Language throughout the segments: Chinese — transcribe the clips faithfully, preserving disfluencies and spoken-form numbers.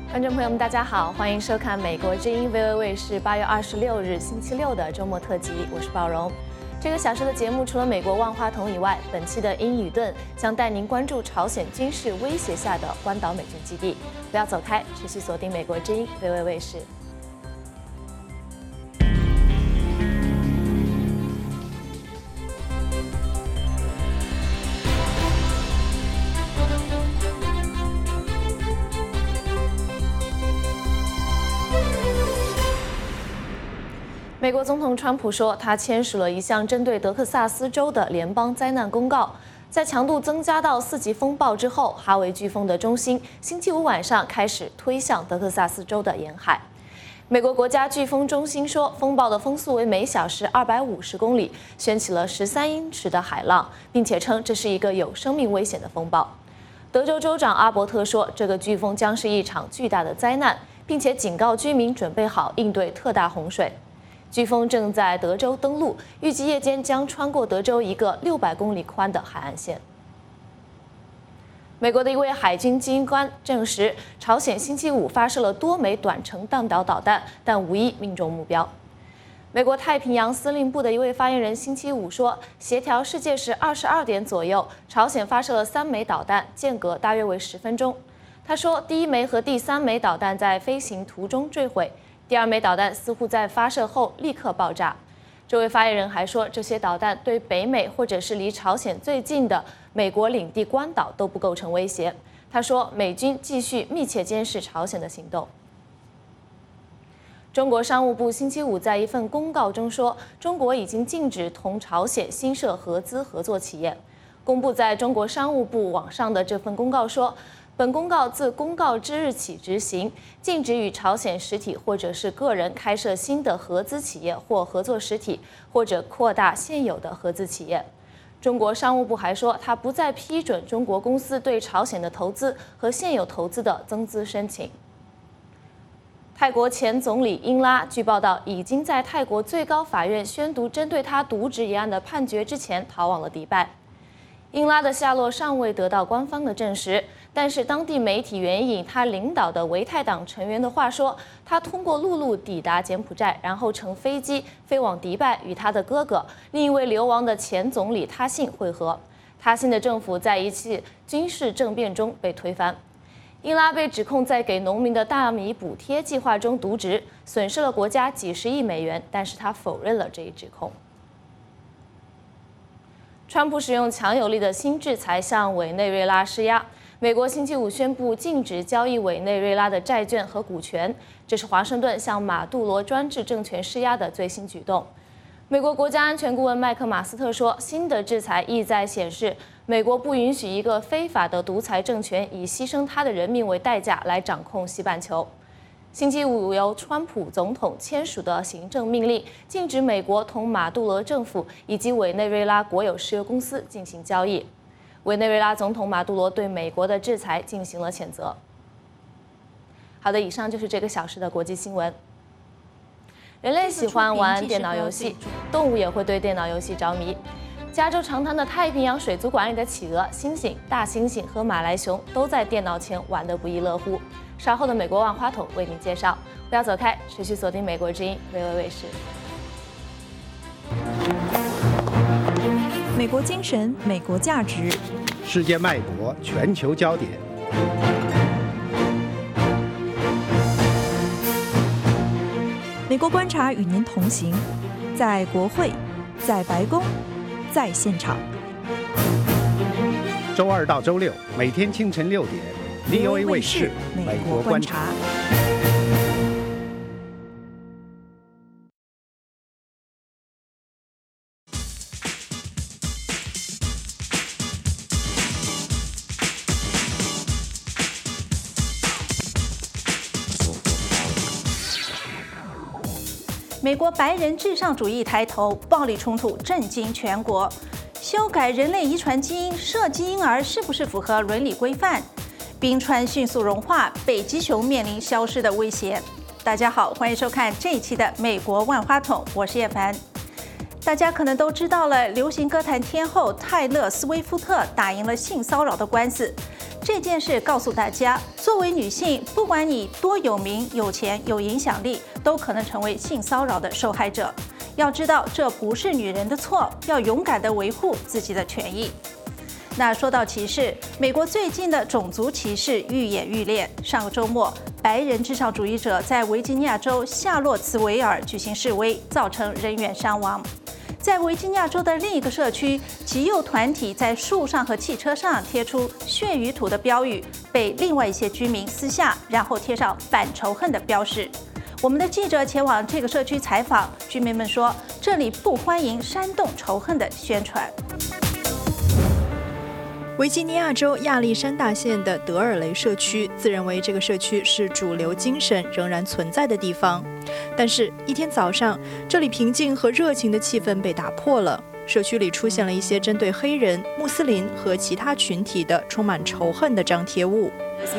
观众朋友们，大家好，欢迎收看美国之音 V O A 卫视八月二十六日星期六的周末特辑，我是宝荣。这个小时的节目除了美国万花筒以外，本期的英语盾将带您关注朝鲜军事威胁下的关岛美军基地。不要走开，持续锁定美国之音 V O A 卫视。美国总统川普说，他签署了一项针对德克萨斯州的联邦灾难公告。在强度增加到四级风暴之后，哈维飓风的中心星期五晚上开始推向德克萨斯州的沿海。美国国家飓风中心说，风暴的风速为每小时二百五十公里，掀起了十三英尺的海浪，并且称这是一个有生命危险的风暴。德州州长阿伯特说，这个飓风将是一场巨大的灾难，并且警告居民准备好应对特大洪水。飓风正在德州登陆，预计夜间将穿过德州一个六百公里宽的海岸线。美国的一位海军军官证实，朝鲜星期五发射了多枚短程弹道导弹，但无一命中目标。美国太平洋司令部的一位发言人星期五说，协调世界时二十二点左右，朝鲜发射了三枚导弹，间隔大约为十分钟。他说，第一枚和第三枚导弹在飞行途中坠毁。第二枚导弹似乎在发射后立刻爆炸。这位发言人还说，这些导弹对北美或者是离朝鲜最近的美国领地关岛都不构成威胁。他说，美军继续密切监视朝鲜的行动。中国商务部星期五在一份公告中说，中国已经禁止同朝鲜新设合资合作企业。公布在中国商务部网上的这份公告说，本公告自公告之日起执行，禁止与朝鲜实体或者是个人开设新的合资企业或合作实体，或者扩大现有的合资企业。中国商务部还说，它不再批准中国公司对朝鲜的投资和现有投资的增资申请。泰国前总理英拉据报道已经在泰国最高法院宣读针对他渎职一案的判决之前逃往了迪拜。英拉的下落尚未得到官方的证实，但是当地媒体援引他领导的维泰党成员的话说，他通过陆路抵达柬埔寨，然后乘飞机飞往迪拜，与他的哥哥另一位流亡的前总理他信会合。他信的政府在一次军事政变中被推翻。英拉被指控在给农民的大米补贴计划中渎职，损失了国家几十亿美元，但是他否认了这一指控。川普使用强有力的新制裁向委内瑞拉施压。美国星期五宣布禁止交易委内瑞拉的债券和股权，这是华盛顿向马杜罗专制政权施压的最新举动。美国国家安全顾问麦克马斯特说，新的制裁意在显示，美国不允许一个非法的独裁政权以牺牲他的人民为代价来掌控西半球。星期五由川普总统签署的行政命令，禁止美国同马杜罗政府以及委内瑞拉国有石油公司进行交易。委内瑞拉总统马杜罗对美国的制裁进行了谴责。好的，以上就是这个小时的国际新闻。人类喜欢玩电脑游戏，动物也会对电脑游戏着迷。加州长滩的太平洋水族馆里的企鹅、猩猩、大猩猩和马来熊都在电脑前玩得不亦乐乎。稍后的美国万花筒为您介绍，不要走开，持续锁定美国之音 V O A 卫视。 美国精神，美国价值， 世界脉搏，全球焦点。 美国观察与您同行，在国会，在白宫，在现场。 周二到周六，每天清晨六点。V O A 卫视美国观察。 美国白人至上主义抬头，暴力冲突震惊全国。修改人类遗传基因设计婴儿是不是符合伦理规范？冰川迅速融化，北极熊面临消失的威胁。大家好，欢迎收看这一期的美国万花筒，我是叶凡。大家可能都知道了，流行歌坛天后泰勒·斯威夫特打赢了性骚扰的官司。 这件事告诉大家，作为女性，不管你多有名、有钱、有影响力，都可能成为性骚扰的受害者。要知道，这不是女人的错，要勇敢地维护自己的权益。那说到歧视，美国最近的种族歧视愈演愈烈。上个周末，白人至上主义者在维吉尼亚州夏洛茨维尔举行示威，造成人员伤亡。在维吉尼亚州的另一个社区，极右团体在树上和汽车上贴出“血与土”的标语，被另外一些居民撕下，然后贴上反仇恨的标识。我们的记者前往这个社区采访，居民们说，这里不欢迎煽动仇恨的宣传。 维吉尼亚州亚历山大县的德尔雷社区自认为这个社区是主流精神仍然存在的地方，但是，一天早上，这里平静和热情的气氛被打破了。社区里出现了一些针对黑人、穆斯林和其他群体的充满仇恨的张贴物。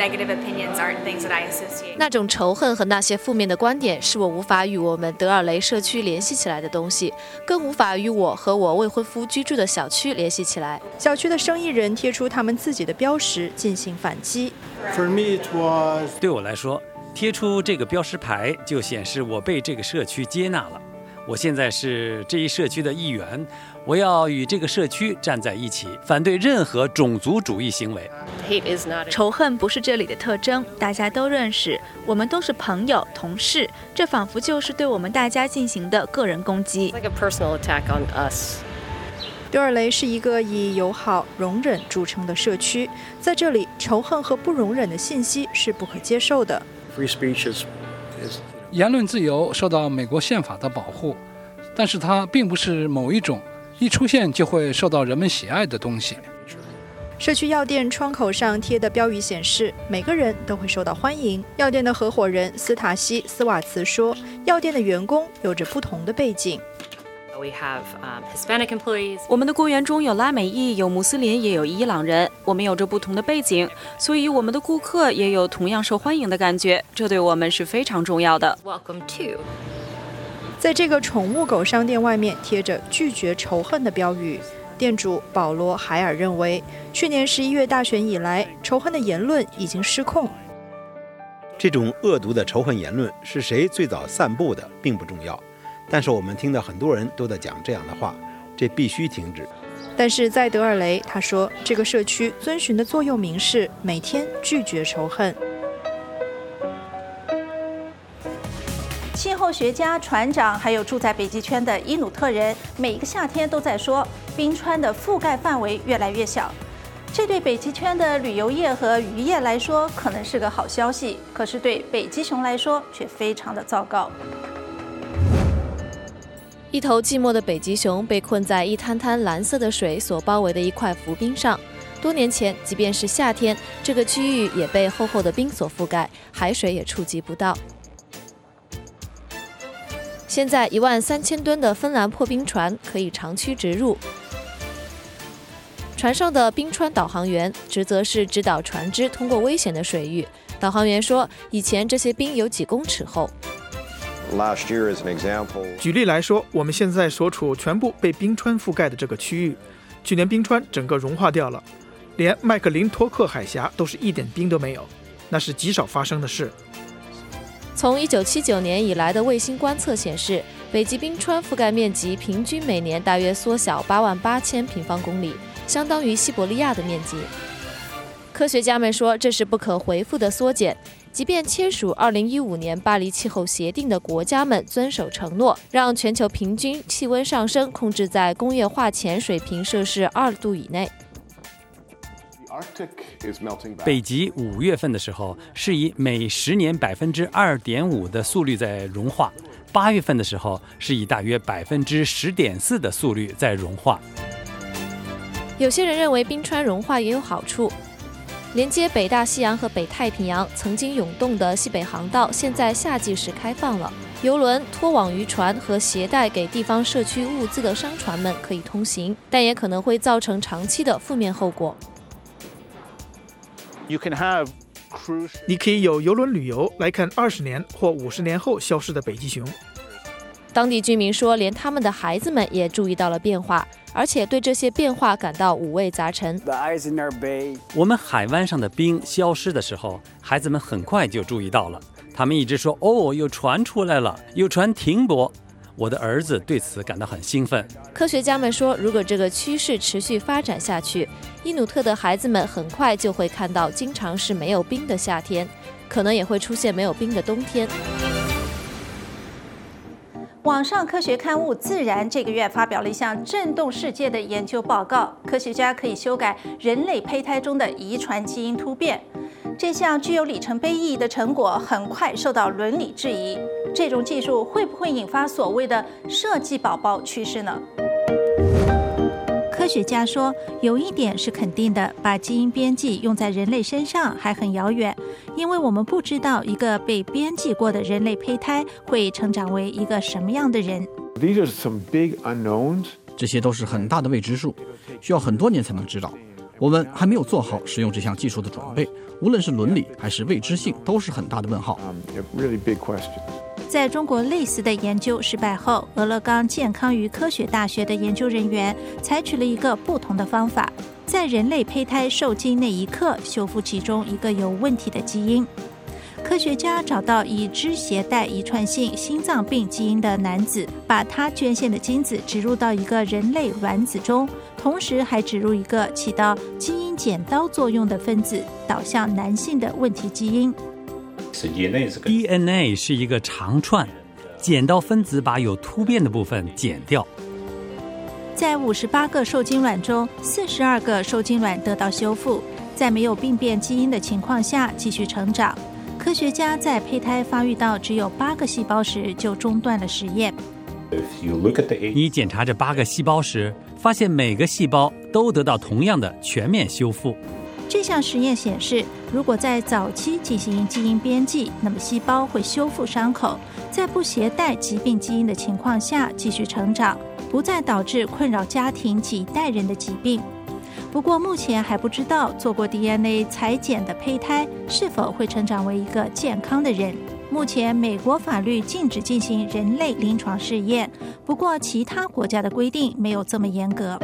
那种仇恨和那些负面的观点是我无法与我们德尔雷社区联系起来的东西，更无法与我和我未婚夫居住的小区联系起来。 小区的生意人贴出他们自己的标识进行反击。 对我来说，贴出这个标识牌就显示我被这个社区接纳了。我现在是这一社区的一员，我要与这个社区站在一起，反对任何种族主义行为。 仇恨不是这里的特征，大家都认识，我们都是朋友、同事，这仿佛就是对我们大家进行的个人攻击。 德尔雷是一个以友好、容忍著称的社区，在这里，仇恨和不容忍的信息是不可接受的。 言论自由受到美国宪法的保护，但是它并不是某一种一出现就会受到人们喜爱的东西。 社区药店窗口上贴的标语显示，每个人都会受到欢迎。药店的合伙人斯塔西·斯瓦茨说，药店的员工有着不同的背景。 我们的雇员中有拉美裔，有穆斯林，也有伊朗人。我们有着不同的背景，所以我们的顾客也有同样受欢迎的感觉，这对我们是非常重要的。 在这个宠物狗商店外面贴着拒绝仇恨的标语。店主保罗·海尔认为，去年十一月大选以来，仇恨的言论已经失控。 这种恶毒的仇恨言论是谁最早散布的并不重要，但是我们听到很多人都在讲这样的话，这必须停止。 但是在德尔雷，他说这个社区遵循的座右铭是每天拒绝仇恨。 气候学家、船长，还有住在北极圈的伊努特人，每一个夏天都在说，冰川的覆盖范围越来越小。这对北极圈的旅游业和渔业来说可能是个好消息，可是对北极熊来说却非常的糟糕。 一头寂寞的北极熊被困在一滩滩蓝色的水所包围的一块浮冰上。多年前，即便是夏天，这个区域也被厚厚的冰所覆盖，海水也触及不到。现在，一万三千吨的芬兰破冰船可以长驱直入。船上的冰川导航员职责是指导船只通过危险的水域。导航员说，以前这些冰有几公尺厚。 举例来说，我们现在所处全部被冰川覆盖的这个区域，去年冰川整个融化掉了，连麦克林托克海峡都是一点冰都没有，那是极少发生的事。 从一九七九年以来的卫星观测显示，北极冰川覆盖面积平均每年大约缩小八万八千平方公里，相当于西伯利亚的面积。科学家们说，这是不可回复的缩减。即便签署二零一五年巴黎气候协定的国家们遵守承诺，让全球平均气温上升控制在工业化前水平摄氏二度以内。 北极五月份的时候是以每十年百分之二点五的速率在融化，八月份的时候是以大约百分之十点四的速率在融化。 有些人认为冰川融化也有好处。连接北大西洋和北太平洋曾经涌动的西北航道，现在夏季时开放了，邮轮、拖网渔船和携带给地方社区物资的商船们可以通行，但也可能会造成长期的负面后果。 你可以有邮轮旅游来看二十年或五十年后消失的北极熊。 当地居民说，连他们的孩子们也注意到了变化。 而且对这些变化感到五味杂陈。 我们海湾上的冰消失的时候，孩子们很快就注意到了，他们一直说：“哦，有船出来了，有船停泊。”我的儿子对此感到很兴奋。 科学家们说，如果这个趋势持续发展下去，伊努特的孩子们很快就会看到经常是没有冰的夏天，可能也会出现没有冰的冬天。 网上科学刊物《自然》这个月发表了一项震动世界的研究报告，科学家可以修改人类胚胎中的遗传基因突变。这项具有里程碑意义的成果很快受到伦理质疑。这种技术会不会引发所谓的设计宝宝趋势呢？科学家说，有一点是肯定的，把基因编辑用在人类身上还很遥远，因为我们不知道一个被编辑过的人类胚胎会成长为一个什么样的人。 These are some big unknowns. 这些都是很大的未知数，需要很多年才能知道。我们还没有做好使用这项技术的准备，无论是伦理还是未知性，都是很大的问号。 Um, really big question. 在中国类似的研究失败后，俄勒冈健康与科学大学的研究人员采取了一个不同的方法，在人类胚胎受精那一刻修复其中一个有问题的基因。科学家找到已知携带遗传性心脏病基因的男子，把他捐献的精子植入到一个人类卵子中，同时还植入一个起到基因剪刀作用的分子，导向男性的问题基因。 D N A 是一个长串，剪刀分子把有突变的部分剪掉。 在五十八个受精卵中，四十二个受精卵得到修复，在没有病变基因的情况下继续成长。科学家在胚胎发育到只有八个细胞时就中断了实验。 你检查这八个细胞时，发现每个细胞都得到同样的全面修复。 这项实验显示，如果在早期进行基因编辑，那么细胞会修复伤口，在不携带疾病基因的情况下继续成长，不再导致困扰家庭几代人的疾病。不过目前还不知道做过 D N A 裁剪的胚胎是否会成长为一个健康的人。目前美国法律禁止进行人类临床试验，不过其他国家的规定没有这么严格。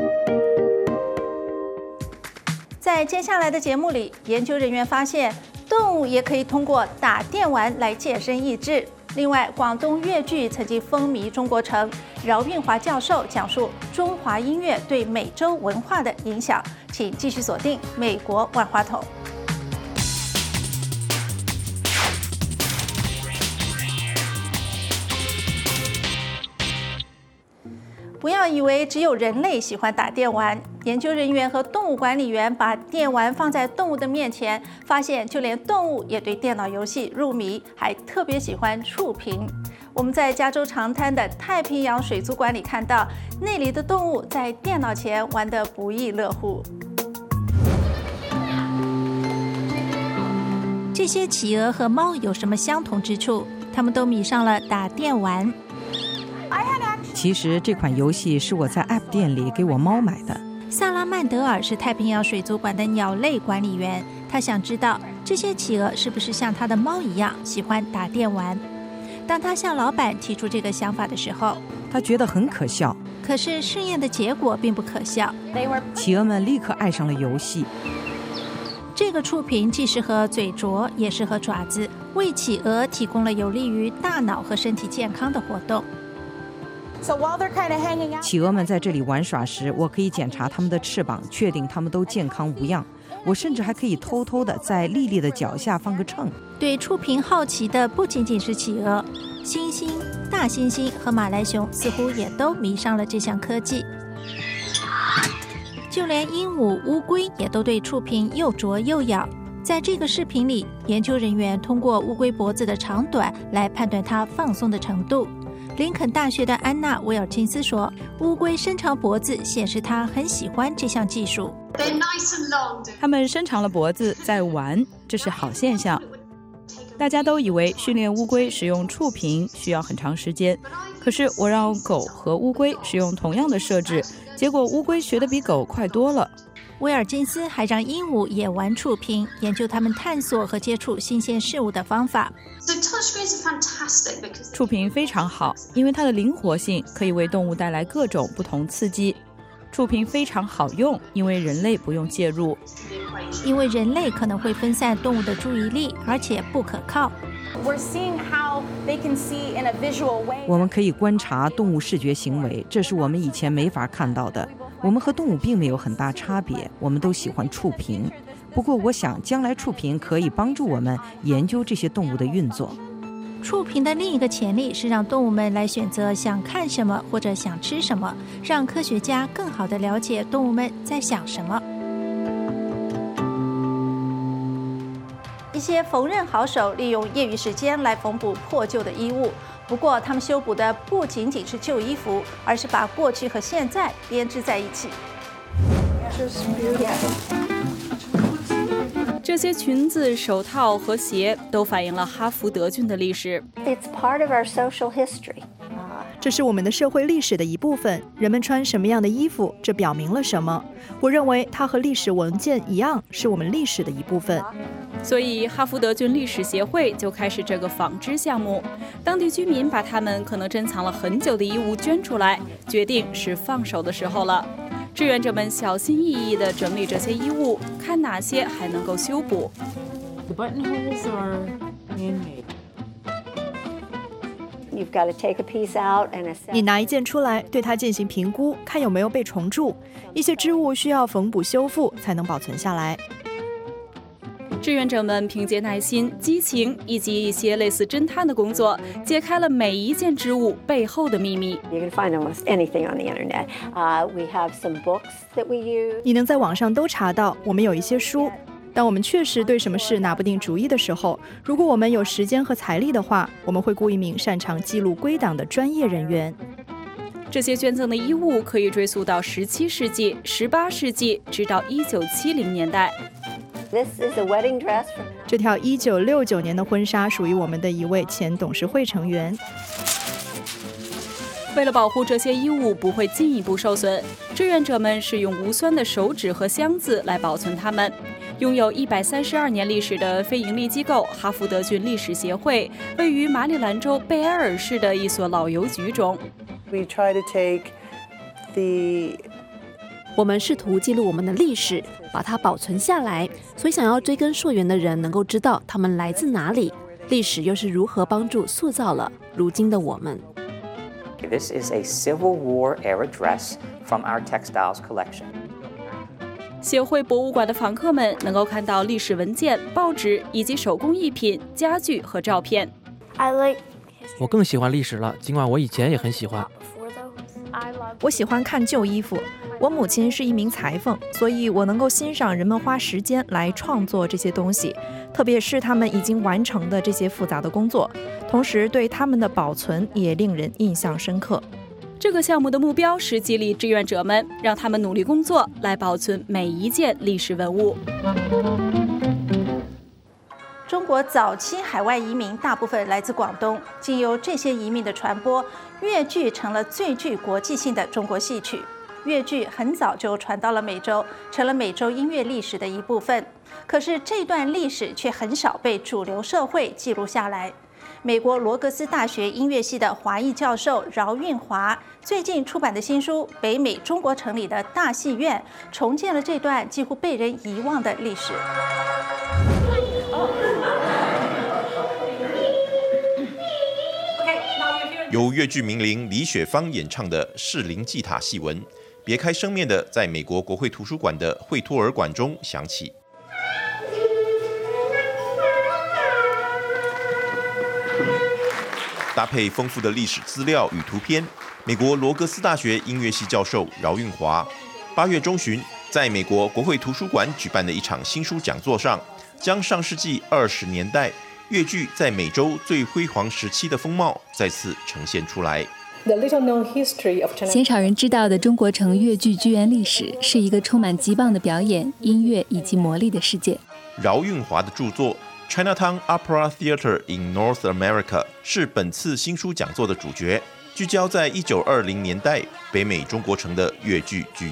在接下来的节目里，研究人员发现动物也可以通过打电玩来健身益智。另外，广东粤剧曾经风靡中国城，饶韵华教授讲述中华音乐对美洲文化的影响。请继续锁定美国万花筒。不要以为只有人类喜欢打电玩，研究人员和动物管理员把电玩放在动物的面前，发现就连动物也对电脑游戏入迷，还特别喜欢触屏。我们在加州长滩的太平洋水族馆里看到，那里的动物在电脑前玩得不亦乐乎。这些企鹅和猫有什么相同之处？它们都迷上了打电玩。 其实这款游戏是我在 App 店里给我猫买的。 萨拉曼德尔是太平洋水族馆的鸟类管理员，他想知道这些企鹅是不是像他的猫一样喜欢打电玩。当他向老板提出这个想法的时候， 他觉得很可笑。 可是试验的结果并不可笑， 企鹅们立刻爱上了游戏。 这个触屏既适合嘴啄，也适合爪子，为企鹅提供了有利于大脑和身体健康的活动。 企鹅们在这里玩耍时，我可以检查它们的翅膀，确定它们都健康无恙。我甚至还可以偷偷地在莉莉的脚下放个秤。 对触屏好奇的不仅仅是企鹅，猩猩、大猩猩和马来熊似乎也都迷上了这项科技。就连鹦鹉、乌龟也都对触屏又啄又咬。在这个视频里，研究人员通过乌龟脖子的长短来判断它放松的程度。林肯大学的安娜·威尔金斯说，乌龟伸长脖子显示它很喜欢这项技术。 它们伸长了脖子在玩，这是好现象。大家都以为训练乌龟使用触屏需要很长时间，可是我让狗和乌龟使用同样的设置，结果乌龟学得比狗快多了。 威尔金斯还让鹦鹉也玩触屏，研究它们探索和接触新鲜事物的方法。 触屏非常好，因为它的灵活性可以为动物带来各种不同刺激。 触屏非常好用，因为人类不用介入。 因为人类可能会分散动物的注意力，而且不可靠。 我们可以观察动物视觉行为，这是我们以前没法看到的。我们和动物并没有很大差别，我们都喜欢触屏。不过，我想将来触屏可以帮助我们研究这些动物的运作。 触屏的另一个潜力是让动物们来选择想看什么或者想吃什么，让科学家更好地了解动物们在想什么。一些缝纫好手利用业余时间来缝补破旧的衣物，不过他们修补的不仅仅是旧衣服，而是把过去和现在编织在一起。 这些裙子、手套和鞋都反映了哈福德郡的历史。 It's part of our social history. 这是我们的社会历史的一部分。人们穿什么样的衣服，这表明了什么？我认为它和历史文件一样，是我们历史的一部分。 所以，哈福德郡历史协会就开始这个纺织项目。当地居民把他们可能珍藏了很久的衣物捐出来，决定是放手的时候了。志愿者们小心翼翼地整理这些衣物，看哪些还能够修补。 The buttonholes are handmade. You've got to take a piece out and assess. 你拿一件出来，对它进行评估，看有没有被虫蛀。一些织物需要缝补修复才能保存下来。 志愿者们凭借耐心、激情以及一些类似侦探的工作，揭开了每一件织物背后的秘密。 You can find almost anything on the internet. Uh, we have some books that we use. 你能在网上都查到，我们有一些书。当我们确实对什么事拿不定主意的时候，如果我们有时间和财力的话，我们会雇一名擅长记录归档的专业人员。 这些捐赠的衣物可以追溯到十七世纪、十八世纪，直到一九七零年代。 This is a wedding dress. 这条一九六九年的婚纱属于我们的一位前董事会成员。 为了保护这些衣物不会进一步受损，志愿者们使用无酸的手纸和箱子来保存它们。拥有一百三十二年历史的非营利机构哈福德郡历史协会，位于马里兰州贝埃尔市的一所老邮局中。 We try to take the 我们试图记录我们的历史，把它保存下来，所以想要追根溯源的人能够知道他们来自哪里，历史又是如何帮助塑造了如今的我们。 This is a Civil War era dress from our textiles collection. 协会博物馆的访客们能够看到历史文件、报纸以及手工艺品、家具和照片。 I like. 我更喜欢历史了，尽管我以前也很喜欢。 我喜欢看旧衣服。我母亲是一名裁缝，所以我能够欣赏人们花时间来创作这些东西，特别是他们已经完成的这些复杂的工作，同时对他们的保存也令人印象深刻。 这个项目的目标是激励志愿者们，让他们努力工作，来保存每一件历史文物。 中国早期海外移民大部分来自广东，经由这些移民的传播，粤剧成了最具国际性的中国戏曲。粤剧很早就传到了美洲，成了美洲音乐历史的一部分。可是这段历史却很少被主流社会记录下来。美国罗格斯大学音乐系的华裔教授饶运华最近出版的新书《北美中国城里的大戏院》，重建了这段几乎被人遗忘的历史。 由粤剧名伶李雪芳演唱的《士林祭塔》戏文，别开生面的在美国国会图书馆的惠托尔馆中响起。搭配丰富的历史资料与图片，美国罗格斯大学音乐系教授饶运华八月中旬在美国国会图书馆举办的一场新书讲座上，将上世纪二十年代粤剧在美洲最辉煌时期的风貌再次呈现出来。 鲜少人知道的中国城粤剧剧院历史，是一个充满极棒的表演、音乐以及魔力的世界。 饶运华的著作《Chinatown Opera Theatre in North America》是本次新书讲座的主角，聚焦在一九二零年代北美中国城的粤剧剧院。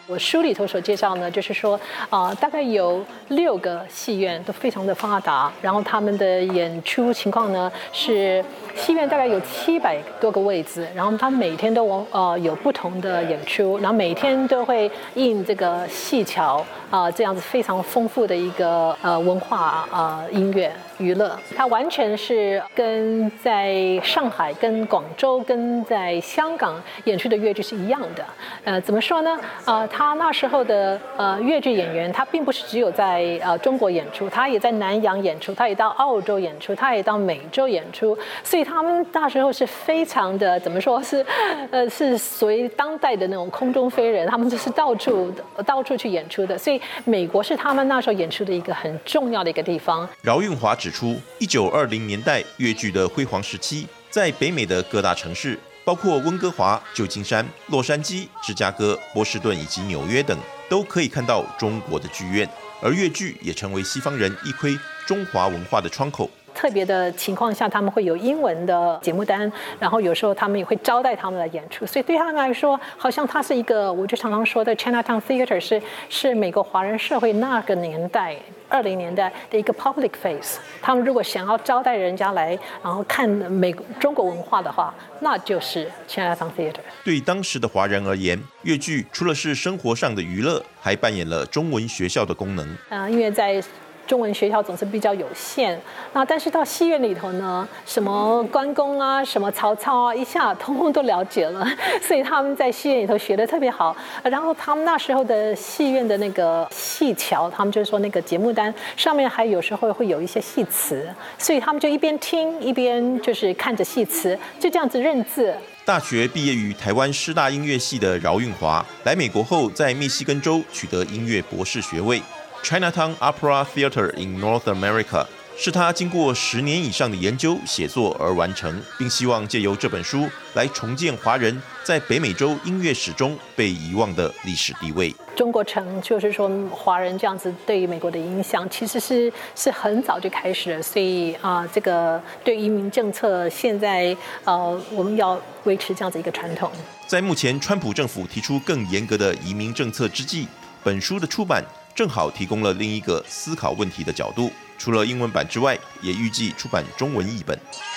我书里头所介绍呢，就是说，啊、呃，大概有六个戏院都非常的发达，然后他们的演出情况呢是，戏院大概有七百多个位置，然后他每天都呃有不同的演出，然后每天都会印这个戏桥啊、呃，这样子非常丰富的一个呃文化呃音乐娱乐，它完全是跟在上海、跟广州、跟在香港演出的粤剧是一样的。呃，怎么说呢？呃，他那时候的呃粤剧演员，他并不是只有在呃中国演出，他也在南洋演出，他也到澳洲演出，他也到美洲演出，所以他们那时候是非常的怎么说是，呃，是属于当代的那种空中飞人，他们就是到处到处去演出的，所以美国是他们那时候演出的一个很重要的一个地方。 饶运华指出，一九二零年代粤剧的辉煌时期，在北美的各大城市，包括温哥华、旧金山、洛杉矶、芝加哥、波士顿以及纽约等，都可以看到中国的剧院，而粤剧也成为西方人一窥中华文化的窗口。 特别的情况下，他们会有英文的节目单，然后有时候他们也会招待他们来演出，所以对他们来说，好像它是一个，我就常常说的 Chinatown Theater 是是美国华人社会那个年代二零年代的一个 public face。他们如果想要招待人家来，然后看美中国文化的话，那就是 Chinatown Theater。 对当时的华人而言，粤剧除了是生活上的娱乐，还扮演了中文学校的功能。 啊、呃，因为在中文学校总是比较有限，那但是到戏院里头呢，什么关公啊，什么曹操啊，一下通通都了解了，所以他们在戏院里头学得特别好。然后他们那时候的戏院的那个戏桥，他们就是说那个节目单上面还有时候会有一些戏词，所以他们就一边听一边就是看着戏词，就这样子认字。 大学毕业于台湾师大音乐系的饶运华，来美国后在密西根州取得音乐博士学位。Chinatown Opera Theater in North America 是他经过十年以上的研究写作而完成，并希望借由这本书来重建华人在北美洲音乐史中被遗忘的历史地位。 中国城就是说华人这样子对于美国的影响，其实是是很早就开始了，所以啊、呃，这个对移民政策现在呃我们要维持这样子一个传统。 在目前川普政府提出更严格的移民政策之际，本书的出版正好提供了另一个思考问题的角度。除了英文版之外，也预计出版中文译本。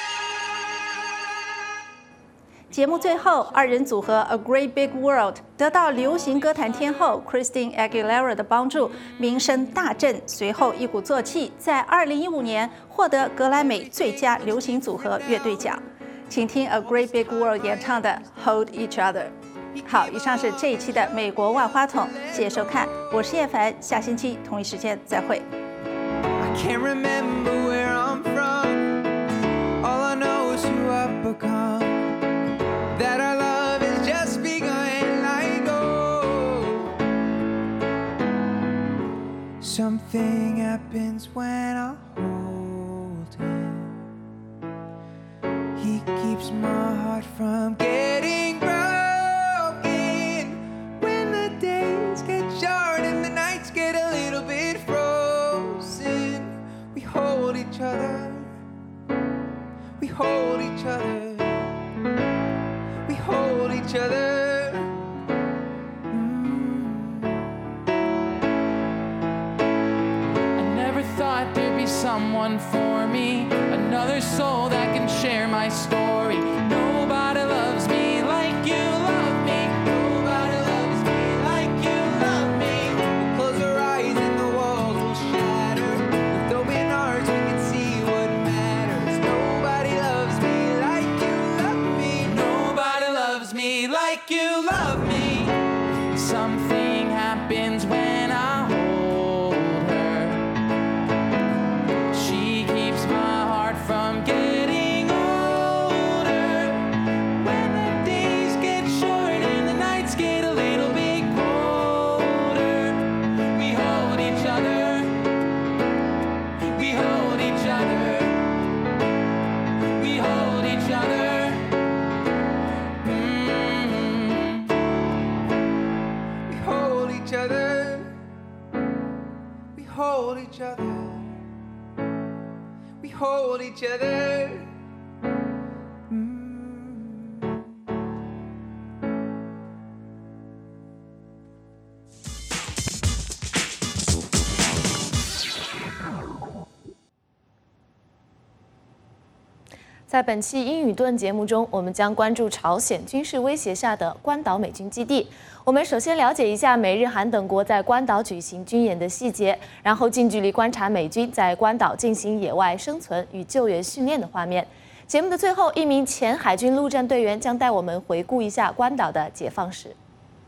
节目最后，二人组合 A Great Big World 得到流行歌坛天后 Christina Aguilera 的帮助，名声大振。随后一鼓作气，在二零一五年获得格莱美最佳流行组合乐队奖。请听 A Great Big World 演唱的 Hold Each Other。好，以上是这一期的美国万花筒，谢谢收看，我是叶凡，下星期同一时间再会。 I can't remember where I'm from. All I know is who I've become. That our love has just begun. Like oh, something happens when I hold him. He keeps my heart from getting broken. When the days get short and the nights get a little bit frozen, we hold each other. We hold each other. We hold each other. Mm. I never thought there'd be someone for me, another soul that can share my story. Nobody loves me like you love me. Nobody loves me like you love me. We'll close our eyes and the walls will shatter. With open hearts we can see what matters. Nobody loves me like you love me. Nobody loves me like you love me. Something happens when I hold her. She keeps my heart from getting older. When the days get short and the nights get a little bit colder, we hold each other. We hold each other. We hold each other. Mm. We hold each other. We hold each other. We hold each other. Mm. 在本期英语盾节目中，我们将关注朝鲜军事威胁下的关岛美军基地。我们首先了解一下美日韩等国在关岛举行军演的细节，然后近距离观察美军在关岛进行野外生存与救援训练的画面。节目的最后，一名前海军陆战队员将带我们回顾一下关岛的解放史。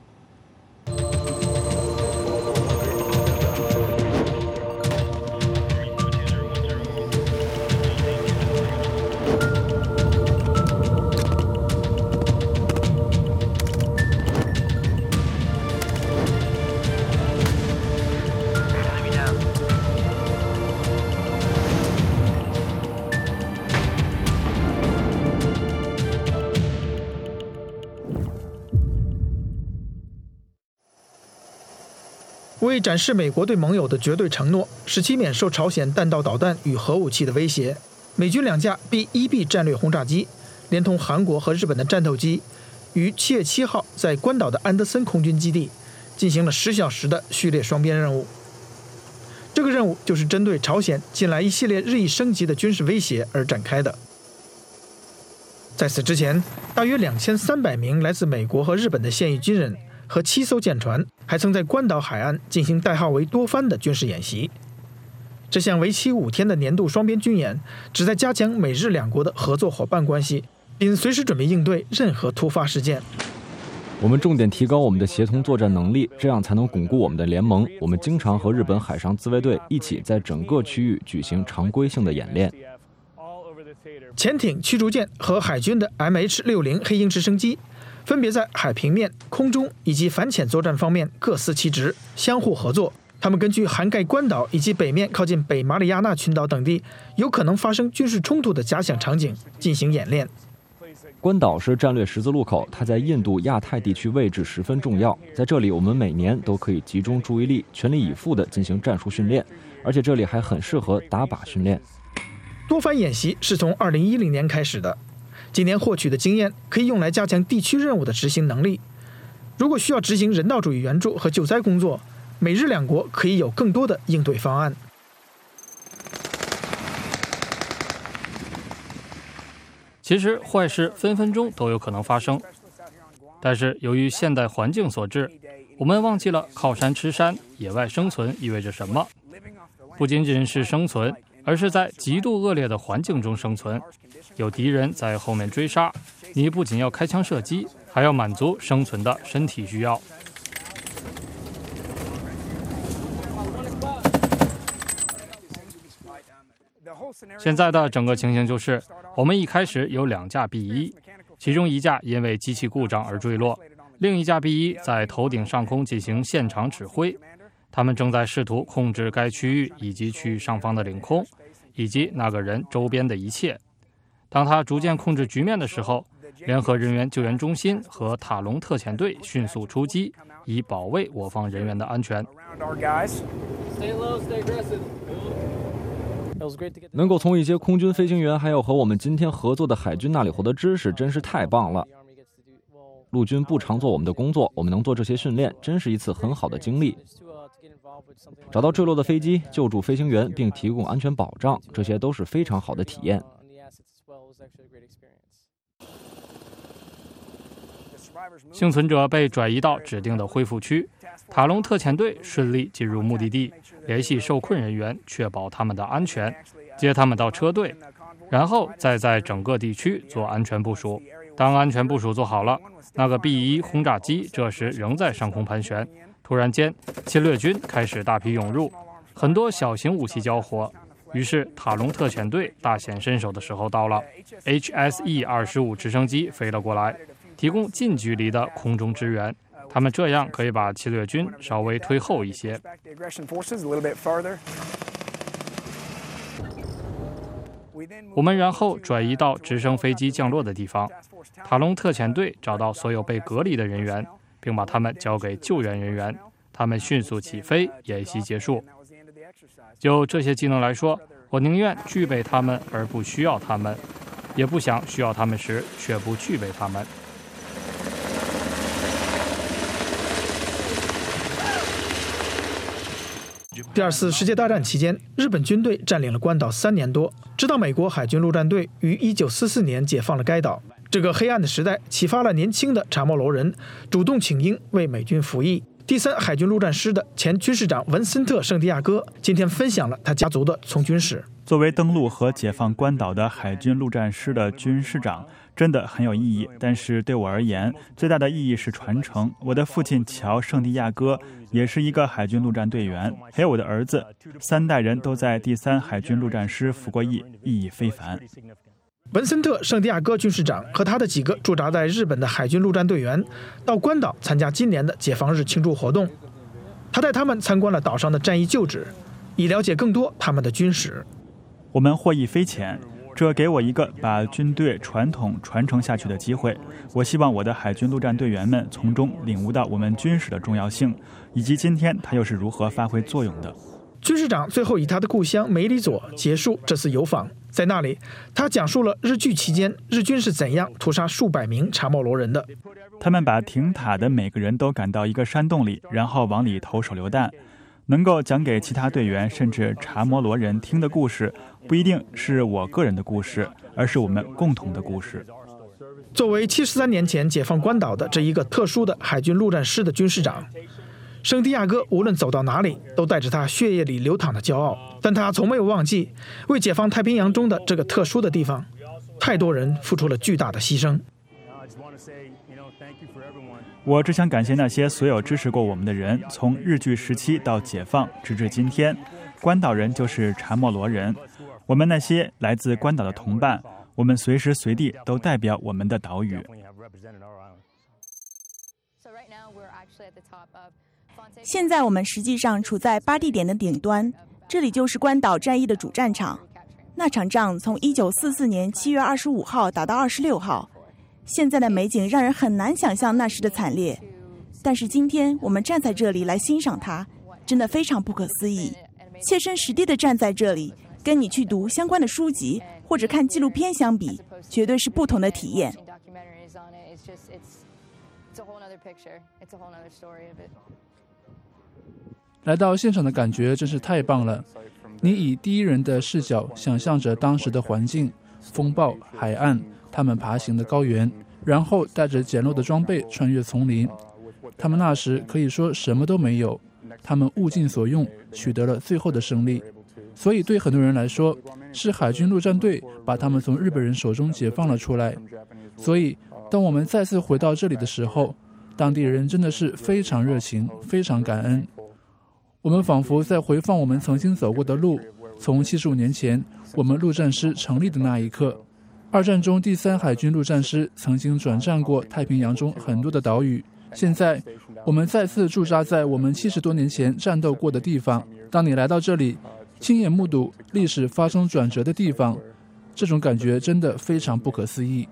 为展示美国对盟友的绝对承诺，使其免受朝鲜弹道导弹与核武器的威胁，美军两架 B 一 B 战略轰炸机，连同韩国和日本的战斗机，于七月七号在关岛的安德森空军基地进行了十小时的序列双边任务。这个任务就是针对朝鲜近来一系列日益升级的军事威胁而展开的。在此之前，大约两千三百名来自美国和日本的现役军人和七艘舰船还曾在关岛海岸进行代号为多番的军事演习。这项为期五天的年度双边军演旨在加强美日两国的合作伙伴关系，并随时准备应对任何突发事件。 我们重点提高我们的协同作战能力，这样才能巩固我们的联盟。我们经常和日本海上自卫队一起在整个区域举行常规性的演练。 潜艇、驱逐舰和海军的 M H 六十 黑鹰直升机分别在海平面、空中以及反潜作战方面各司其职，相互合作。他们根据涵盖关岛以及北面靠近北马里亚纳群岛等地有可能发生军事冲突的假想场景进行演练。 关岛是战略十字路口，它在印度亚太地区位置十分重要。在这里，我们每年都可以集中注意力，全力以赴地进行战术训练，而且这里还很适合打靶训练。 多番演习是从二零一零年开始的，今年获取的经验可以用来加强地区任务的执行能力。如果需要执行人道主义援助和救灾工作，美日两国可以有更多的应对方案。 其实坏事分分钟都有可能发生，但是由于现代环境所致，我们忘记了靠山吃山，野外生存意味着什么。不仅仅是生存，而是在极度恶劣的环境中生存，有敌人在后面追杀，你不仅要开枪射击，还要满足生存的身体需要。现在的整个情形就是，我们一开始有两架 B 一，其中一架因为机器故障而坠落，另一架 B 一在头顶上空进行现场指挥。他们正在试图控制该区域以及区域上方的领空，以及那个人周边的一切。当他逐渐控制局面的时候，联合人员救援中心和塔隆特遣队迅速出击，以保卫我方人员的安全。 能够从一些空军飞行员还有和我们今天合作的海军那里获得知识，真是太棒了。陆军不常做我们的工作，我们能做这些训练，真是一次很好的经历。找到坠落的飞机，救助飞行员，并提供安全保障，这些都是非常好的体验。 幸存者被转移到指定的恢复区，塔隆特遣队顺利进入目的地，联系受困人员，确保他们的安全，接他们到车队，然后再在整个地区做安全部署。当安全部署做好了，那个 B 一 轰炸机这时仍在上空盘旋。突然间，侵略军开始大批涌入，很多小型武器交火。于是塔隆特遣队大显身手的时候到了。H S E 二十五直升机飞了过来，提供近距离的空中支援。他们这样可以把侵略军稍微推后一些。我们然后转移到直升飞机降落的地方。塔隆特遣队找到所有被隔离的人员，并把他们交给救援人员。他们迅速起飞，演习结束。就这些技能来说，我宁愿具备他们而不需要他们，也不想需要他们时却不具备他们。 第二次世界大战期间，日本军队占领了关岛三年多，直到美国海军陆战队于一九四四年解放了该岛。这个黑暗的时代启发了年轻的查莫罗人主动请缨为美军服役。第三海军陆战师的前军士长文森特·圣地亚哥今天分享了他家族的从军史。 作为登陆和解放关岛的海军陆战师的军士长，真的很有意义。但是对我而言，最大的意义是传承。我的父亲乔·圣地亚哥也是一个海军陆战队员，还有我的儿子，三代人都在第三海军陆战师服过役，意义非凡。 文森特·圣地亚哥军士长和他的几个驻扎在日本的海军陆战队员到关岛参加今年的解放日庆祝活动。他带他们参观了岛上的战役旧址，以了解更多他们的军史。 我们获益匪浅，这给我一个把军队传统传承下去的机会。我希望我的海军陆战队员们从中领悟到我们军史的重要性，以及今天它又是如何发挥作用的。 军士长最后以他的故乡梅里佐结束这次游访，在那里他讲述了日据期间日军是怎样屠杀数百名查莫罗人的。 他们把停塔的每个人都赶到一个山洞里，然后往里投手榴弹。能够讲给其他队员甚至查摩罗人听的故事，不一定是我个人的故事，而是我们共同的故事。 作为七十三年前解放关岛的这一个特殊的海军陆战师的军士长，圣地亚哥无论走到哪里都带着他血液里流淌的骄傲，但他从没有忘记为解放太平洋中的这个特殊的地方，太多人付出了巨大的牺牲。 我只想感谢那些所有支持过我们的人，从日据时期到解放，直至今天。关岛人就是查莫罗人，我们那些来自关岛的同伴，我们随时随地都代表我们的岛屿。 现在我们实际上处在巴地点的顶端，这里就是关岛战役的主战场。那场仗从一九四四年七月二十五号打到二十六号。现在的美景让人很难想象那时的惨烈，但是今天我们站在这里来欣赏它，真的非常不可思议。切身实地的站在这里，跟你去读相关的书籍或者看纪录片相比，绝对是不同的体验。 来到现场的感觉真是太棒了，你以第一人的视角想象着当时的环境，风暴、海岸，他们爬行的高原，然后带着简陋的装备穿越丛林。他们那时可以说什么都没有，他们物尽所用，取得了最后的胜利。所以对很多人来说，是海军陆战队把他们从日本人手中解放了出来。所以当我们再次回到这里的时候，当地人真的是非常热情，非常感恩。我们仿佛在回放我们曾经走过的路，从七十五年前我们陆战师成立的那一刻。二战中第三海军陆战师曾经转战过太平洋中很多的岛屿，现在我们再次驻扎在我们七十多年前战斗过的地方。当你来到这里，亲眼目睹历史发生转折的地方，这种感觉真的非常不可思议。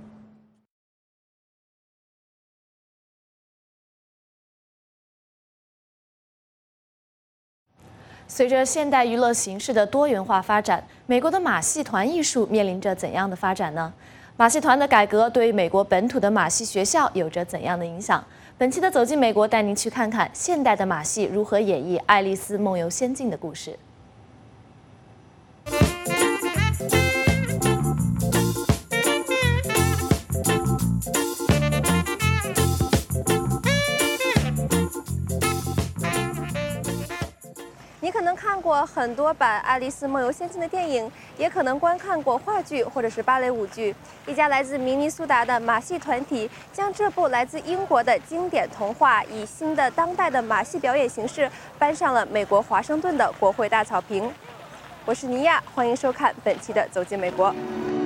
随着现代娱乐形式的多元化发展，美国的马戏团艺术面临着怎样的发展呢？马戏团的改革对美国本土的马戏学校有着怎样的影响？本期的走进美国，带您去看看现代的马戏如何演绎《爱丽丝梦游仙境》的故事。 你可能看过很多版《爱丽丝梦游仙境》的电影，也可能观看过话剧或者是芭蕾舞剧。一家来自明尼苏达的马戏团体将这部来自英国的经典童话，以新的当代的马戏表演形式搬上了美国华盛顿的国会大草坪。我是尼亚，欢迎收看本期的《走进美国》。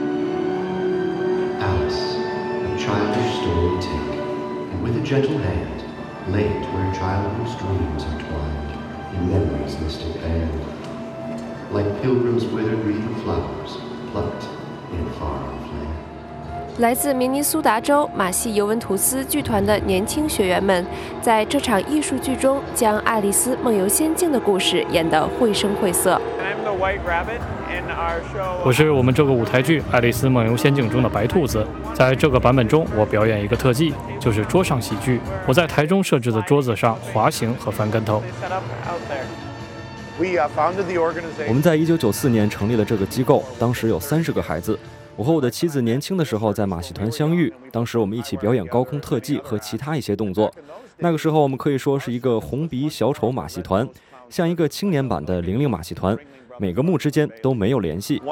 Alice, a childish story take, and with a gentle hand, laid where childhood's dreams are twined.In memory's mystic band, like pilgrims withered wreath of flowers, plucked in a far-off land. 来自明尼苏达州马戏尤文图斯剧团的年轻学员们，在这场艺术剧中，将《爱丽丝梦游仙境》的故事演得绘声绘色。 我是我们这个舞台剧《爱丽丝梦游仙境》中的白兔子。在这个版本中，我表演一个特技，就是桌上喜剧。我在台中设置的桌子上滑行和翻跟头。 我们在一九九四年成立了这个机构，当时有三十个孩子。我和我的妻子年轻的时候在马戏团相遇，当时我们一起表演高空特技和其他一些动作。那个时候我们可以说是一个红鼻小丑马戏团，像一个青年版的零零马戏团，每个幕之间都没有联系。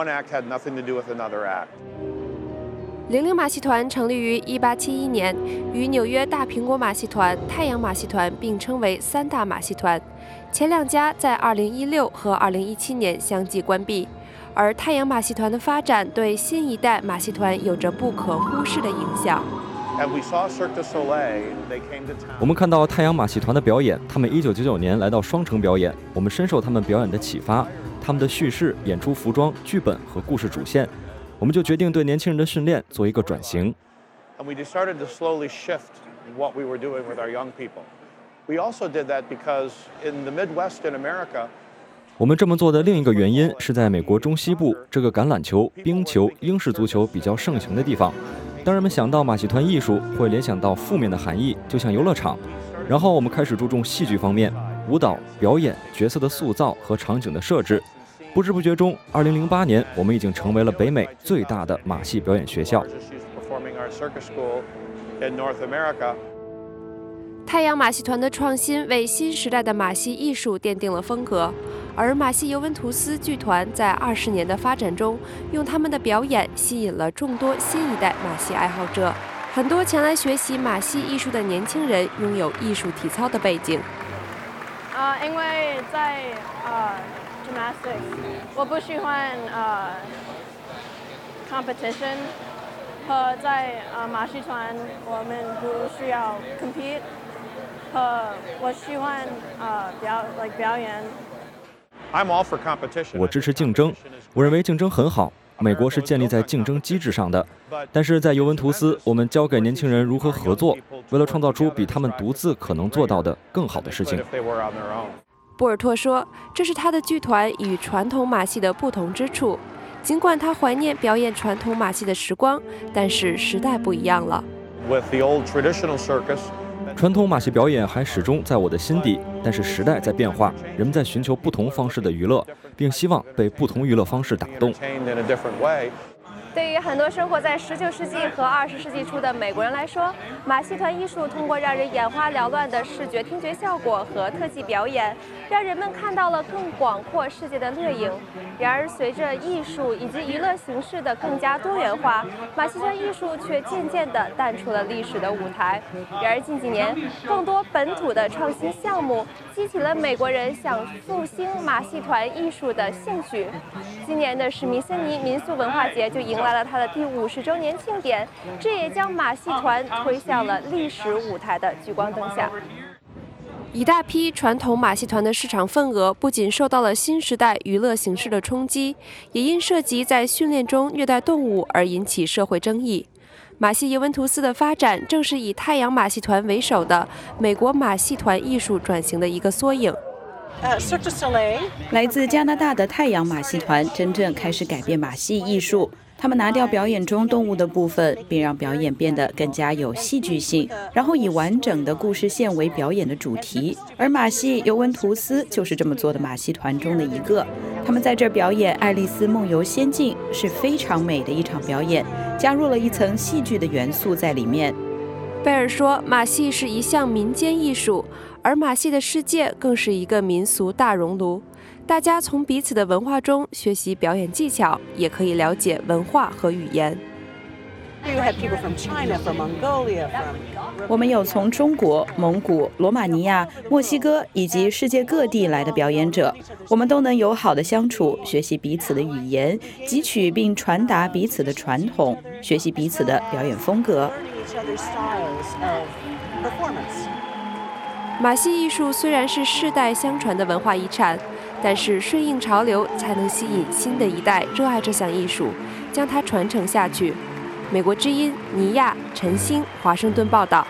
零零马戏团成立于一八七一年，与纽约大苹果马戏团、太阳马戏团并称为三大马戏团。前两家在二零一六和二零一七年相继关闭。而太阳马戏团的发展对新一代马戏团有着不可忽视的影响。 我们看到太阳马戏团的表演，他们一九九九年来到双城表演，我们深受他们表演的启发，他们的叙事、演出服装、剧本和故事主线，我们就决定对年轻人的训练做一个转型。我们这么做的另一个原因是在美国中西部这个橄榄球、冰球、英式足球比较盛行的地方，当人们想到马戏团艺术，会联想到负面的含义，就像游乐场。然后我们开始注重戏剧方面，舞蹈、表演、角色的塑造和场景的设置。不知不觉中，二零零八年，我们已经成为了北美最大的马戏表演学校。 太阳马戏团的创新为新时代的马戏艺术奠定了风格，而马戏尤文图斯剧团在二十年的发展中，用他们的表演吸引了众多新一代马戏爱好者。很多前来学习马戏艺术的年轻人拥有艺术体操的背景。 呃，因为在呃 gymnastics， 我不喜欢呃 competition， 和在呃马戏团我们不需要 compete。和我喜欢呃表 like 表演。 我支持竞争，我认为竞争很好。美国是建立在竞争机制上的，但是在尤文图斯，我们教给年轻人如何合作，为了创造出比他们独自可能做到的更好的事情。 波尔托说，这是他的剧团与传统马戏的不同之处。尽管他怀念表演传统马戏的时光，但是时代不一样了。 传统马戏表演还始终在我的心底，但是时代在变化，人们在寻求不同方式的娱乐，并希望被不同娱乐方式打动。 对于很多生活在十九世纪和二十世纪初的美国人来说，马戏团艺术通过让人眼花缭乱的视觉听觉效果和特技表演，让人们看到了更广阔世界的掠影。然而，随着艺术以及娱乐形式的更加多元化，马戏团艺术却渐渐地淡出了历史的舞台。然而，近几年，更多本土的创新项目激起了美国人想复兴马戏团艺术的兴趣。今年的史密森尼民俗文化节就迎来了它的第五十周年庆典，这也将马戏团推向了历史舞台的聚光灯下。一大批传统马戏团的市场份额不仅受到了新时代娱乐形式的冲击，也因涉及在训练中虐待动物而引起社会争议。马戏尤文图斯的发展正是以太阳马戏团为首的美国马戏团艺术转型的一个缩影。 来自加拿大的太阳马戏团真正开始改变马戏艺术。他们拿掉表演中动物的部分，并让表演变得更加有戏剧性，然后以完整的故事线为表演的主题。而马戏尤文图斯就是这么做的马戏团中的一个。他们在这表演《爱丽丝梦游仙境》，是非常美的一场表演，加入了一层戏剧的元素在里面。 贝尔说，马戏是一项民间艺术，而马戏的世界更是一个民俗大熔炉。大家从彼此的文化中学习表演技巧，也可以了解文化和语言。 我们有从中国、蒙古、罗马尼亚、墨西哥以及世界各地来的表演者，我们都能友好的相处，学习彼此的语言，汲取并传达彼此的传统，学习彼此的表演风格。 马戏艺术虽然是世代相传的文化遗产，但是顺应潮流才能吸引新的一代热爱这项艺术，将它传承下去。美国之音尼亚、陈星，华盛顿报道。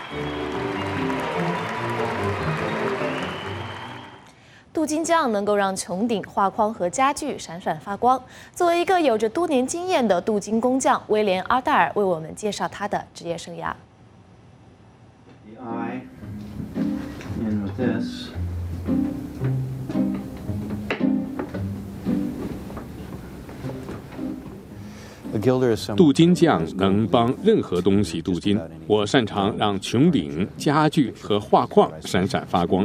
镀金匠能够让穹顶、画框和家具闪闪发光。作为一个有着多年经验的镀金工匠，威廉·阿戴尔为我们介绍他的职业生涯。 In with this. 镀金匠能帮任何东西镀金，我擅长让穹顶、家具和画框闪闪发光。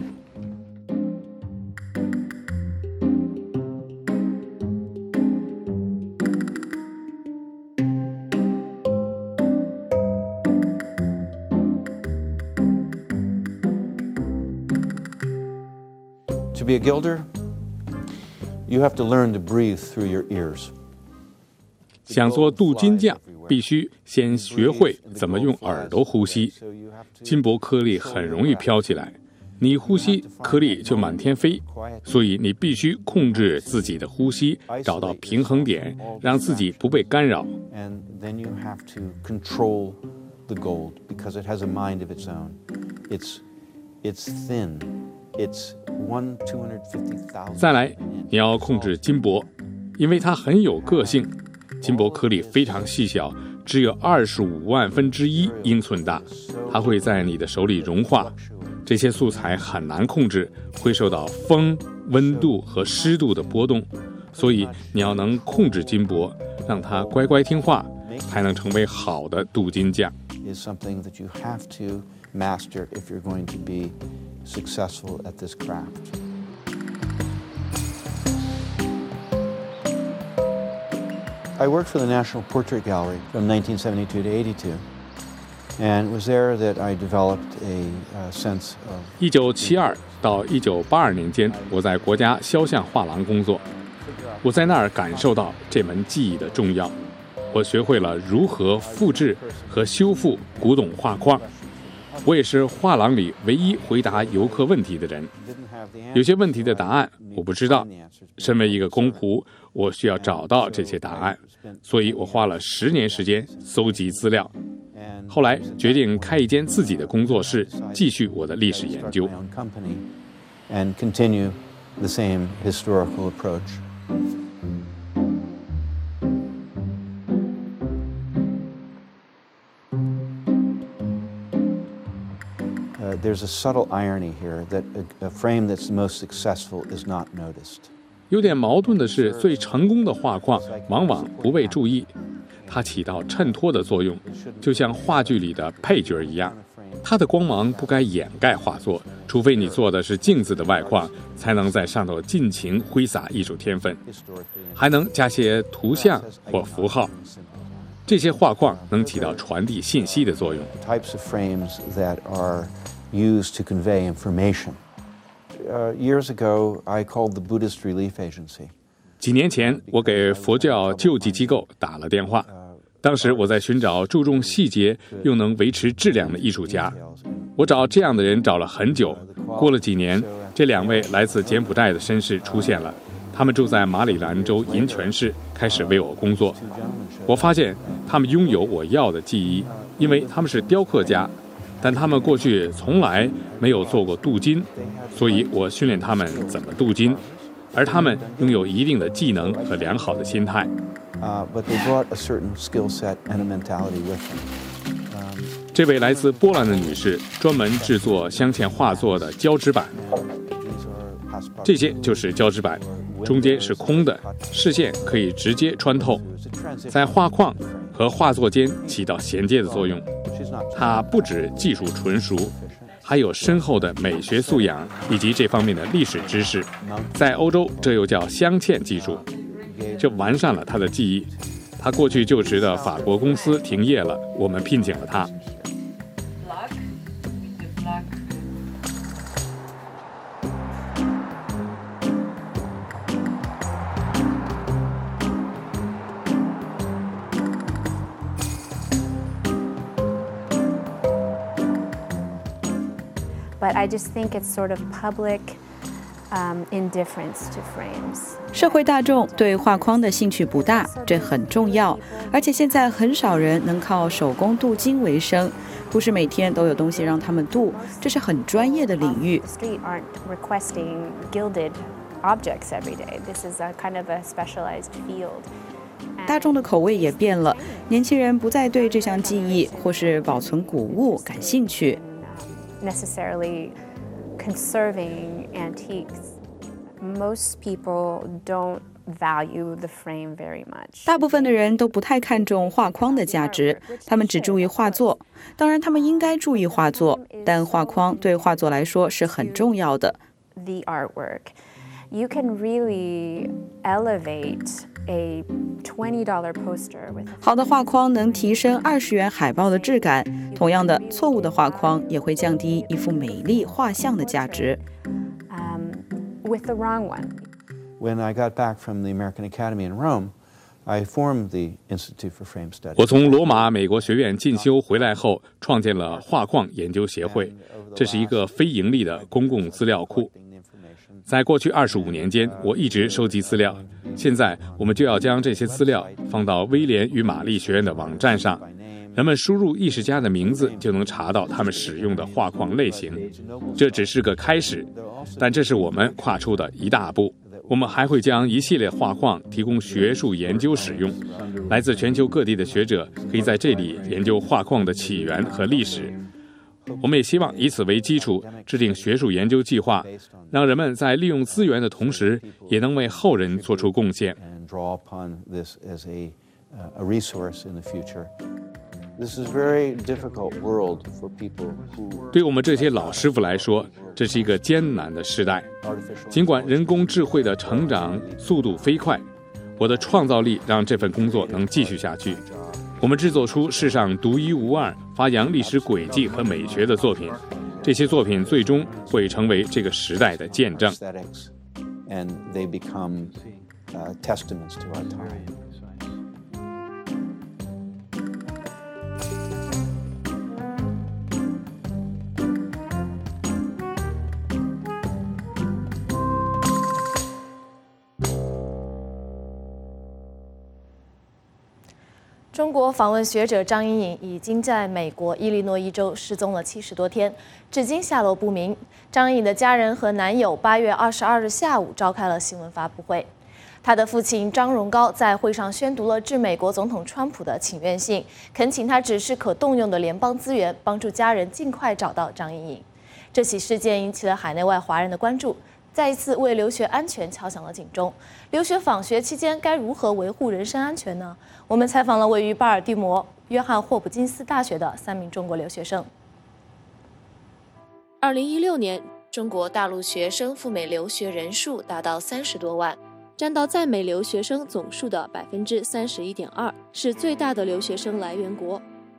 To be a gilder, you have to learn to breathe through your ears. 想做镀金匠，必须先学会怎么用耳朵呼吸。金箔颗粒很容易飘起来，你呼吸，颗粒就满天飞。所以你必须控制自己的呼吸，找到平衡点，让自己不被干扰。 And then you have to control the gold because it has a mind of its own. It's, it's thin. It's one two hundred fifty thousand. 再来，你要控制金箔，因为它很有个性。金箔颗粒非常细小，只有二十五万分之一英寸大，它会在你的手里融化。这些素材很难控制，会受到风、温度和湿度的波动，所以你要能控制金箔，让它乖乖听话，才能成为好的镀金匠。 Is something that you have to master if you're going to be successful at this craft. I worked for the National Portrait Gallery from nineteen seventy-two to eighty-two, and it was there that I developed a uh, sense of. 一九七二到一九八二年间，我在国家肖像画廊工作，我在那儿感受到这门技艺的重要。我学会了如何复制和修复古董画框。我也是画廊里唯一回答游客问题的人。有些问题的答案我不知道，身为一个工仆，我需要找到这些答案，所以我花了十年时间搜集资料。后来决定开一间自己的工作室，继续我的历史研究。 And continue the same historical approach. Uh, there's a subtle irony here that a, a frame that's most successful is not noticed. 有点矛盾的是，最成功的画框往往不被注意，它起到衬托的作用，就像话剧里的配角一样。它的光芒不该掩盖画作，除非你做的是镜子的外框，才能在上头尽情挥洒艺术天分，还能加些图像或符号。这些画框能起到传递信息的作用。 Types of frames that are used to convey information. Uh, years ago, I called the Buddhist Relief Agency. 几年前，我给佛教救济机构打了电话。当时我在寻找注重细节又能维持质量的艺术家。我找这样的人找了很久。过了几年，这两位来自柬埔寨的绅士出现了。他们住在马里兰州银泉市，开始为我工作。我发现他们拥有我要的技艺，因为他们是雕刻家，但他们过去从来没有做过镀金，所以我训练他们怎么镀金，而他们拥有一定的技能和良好的心态。 Uh, but they brought a certain skill set and a mentality with them. Um, 这位来自波兰的女士专门制作镶嵌画作的胶纸板，这些就是胶纸板，中间是空的，视线可以直接穿透，在画框和画作间起到衔接的作用。它不止技术纯熟，还有深厚的美学素养以及这方面的历史知识。在欧洲，这又叫镶嵌技术。这完善了他的技艺。他过去就职的法国公司停业了，我们聘请了他。 But I just think it's sort of public Um, indifference to frames. 社会大众对画框的兴趣不大，这很重要。而且现在很少人能靠手工镀金为生，不是每天都有东西让他们镀，这是很专业的领域。 Street aren't requesting gilded objects every day. This is a kind of a specialized field. 大众的口味也变了，年轻人不再对这项技艺或是保存古物感兴趣。 Necessarily conserving antiques. Most people don't value the frame very much. 大部分的人都不太看重画框的价值，他们只注意画作。当然，他们应该注意画作，但画框对画作来说是很重要的。 The artwork, you can really elevate a twenty dollar poster with. 好的画框能提升二十元海报的质感，同样的，错误的画框也会降低一幅美丽画像的价值。 Um, with the wrong one. When I got back from the American Academy in Rome, I formed the Institute for Frame Studies. 我从罗马美国学院进修回来后，创建了画框研究协会，这是一个非盈利的公共资料库。在过去二十五年间，我一直收集资料。现在，我们就要将这些资料放到威廉与玛丽学院的网站上，人们输入艺术家的名字，就能查到他们使用的画框类型。这只是个开始，但这是我们跨出的一大步。我们还会将一系列画框提供学术研究使用，来自全球各地的学者可以在这里研究画框的起源和历史。我们也希望以此为基础制定学术研究计划，让人们在利用资源的同时，也能为后人做出贡献。对我们这些老师傅来说，这是一个艰难的时代。尽管人工智慧的成长速度飞快，我的创造力让这份工作能继续下去。我们制作出世上独一无二、发扬历史轨迹和美学的作品，这些作品最终会成为这个时代的见证。 And they become uh, testaments to our time. 中国访问学者张莹颖已经在美国伊利诺伊州失踪了七十多天，至今下落不明。张莹颖的家人和男友八月二十二日下午召开了新闻发布会，她的父亲张荣高在会上宣读了致美国总统川普的请愿信，恳请他指示可动用的联邦资源，帮助家人尽快找到张莹颖。这起事件引起了海内外华人的关注，再一次为留学安全敲响了警钟。留学访学期间该如何维护人身安全呢？我们采访了位于巴尔的摩约翰霍普金斯大学的三名中国留学生。二零一六年，中国大陆学生赴美留学人数达到三十多万，占到在美留学生总数的百分之三十一点二，是最大的留学生来源国。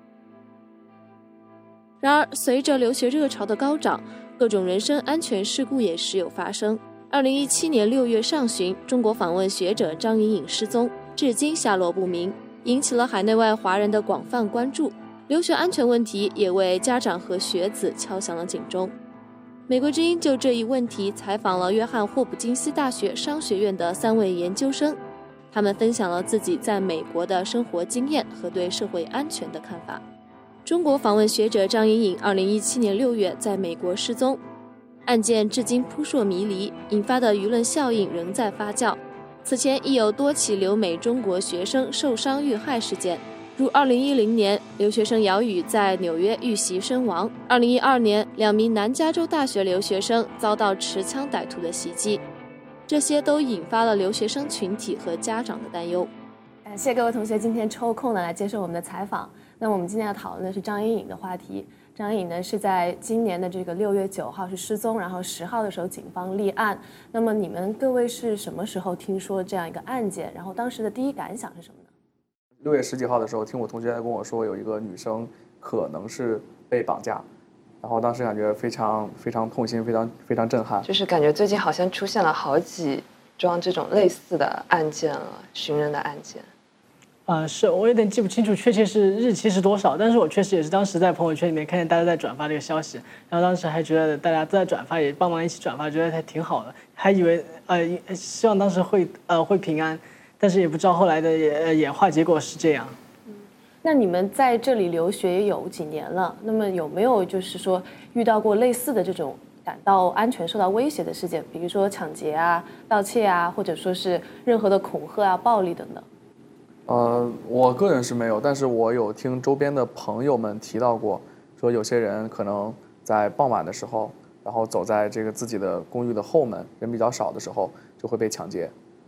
然而，随着留学热潮的高涨，各种人身安全事故也时有发生。二零一七年六月上旬，中国访问学者张莹颖失踪，至今下落不明，引起了海内外华人的广泛关注。留学安全问题也为家长和学子敲响了警钟。美国之音就这一问题采访了约翰霍普金斯大学商学院的三位研究生，他们分享了自己在美国的生活经验和对社会安全的看法。中国访问学者张莹颖二零一七年六月在美国失踪，案件至今扑朔迷离，引发的舆论效应仍在发酵。此前亦有多起留美中国学生受伤遇害事件，如二零一零年留学生姚宇在纽约遇袭身亡，二零一二年两名南加州大学留学生遭到持枪歹徒的袭击，这些都引发了留学生群体和家长的担忧。感谢各位同学今天抽空呢来接受我们的采访。那我们今天要讨论的是张莹颖的话题。张莹颖呢是在今年的这个六月九号是失踪，然后十号的时候警方立案。那么你们各位是什么时候听说这样一个案件？然后当时的第一感想是什么呢？ 六月十几号的时候，听我同学跟我说有一个女生可能是被绑架，然后当时感觉非常非常痛心，非常非常震撼。 就是感觉最近好像出现了好几桩这种类似的案件了，寻人的案件。 呃，是我有点记不清楚确切是日期是多少，但是我确实也是当时在朋友圈里面看见大家在转发这个消息，然后当时还觉得大家都在转发，也帮忙一起转发，觉得还挺好的，还以为呃希望当时会呃会平安，但是也不知道后来的也演化结果是这样。 那你们在这里留学也有几年了，那么有没有就是说遇到过类似的这种感到安全受到威胁的事件，比如说抢劫啊、盗窃啊，或者说是任何的恐吓啊、暴力等等？ 呃，我个人是没有，但是我有听周边的朋友们提到过，说有些人可能在傍晚的时候，然后走在这个自己的公寓的后门，人比较少的时候，就会被抢劫。